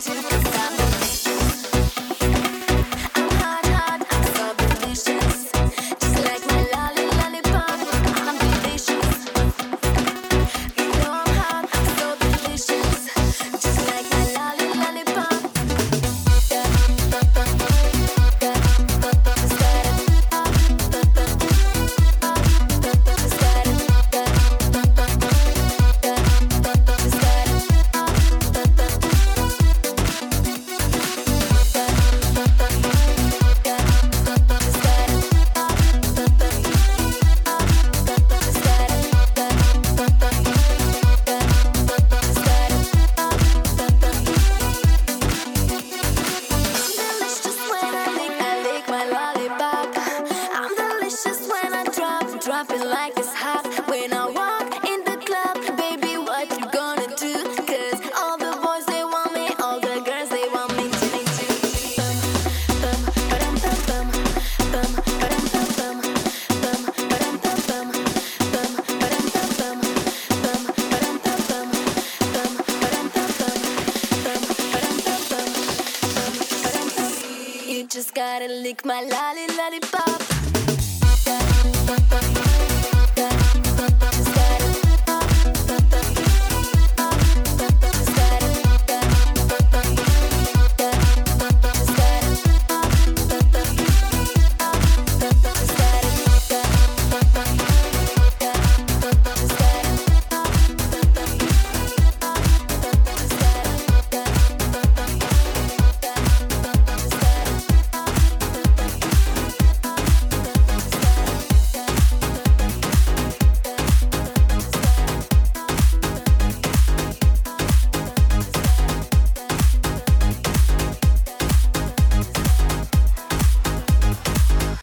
too, 'cause I'm delicious. I'm hot, hot, I'm so delicious. Just like my lollipop, I'm delicious. You know I'm hot, I'm so delicious. Just like my lollipop. Delicious when I lick my lollipop. I'm delicious when I drop it like it's hot. When I walk in the club, baby, what you gonna do? 'Cause all the boys they want me, all the girls they want me too. Bum, bum, ba-dum, bum, bum, ba-dum, bum, bum, ba-dum, bum, bum, ba-dum, bum, bum, ba-dum, bum, bum, ba-dum, bum. You just gotta lick my lollipop.